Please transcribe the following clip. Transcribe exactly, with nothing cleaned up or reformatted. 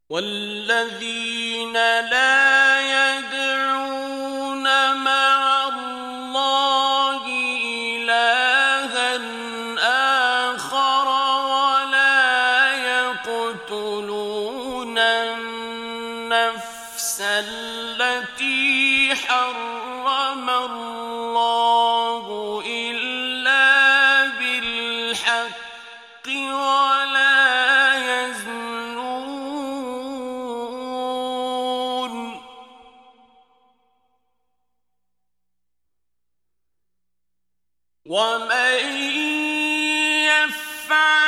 وَالَّذِينَ لَا يَدْعُونَ مَعَ اللَّهِ إِلَٰهًا آخَرَ وَلَا يَقْتُلُونَ النَّفْسَ الَّتِي حَرَّمَ اللَّهُ إِلَّا بِالْحَقِّ وَلَا يَزْنُونَ وَمَن يَفْعَلْ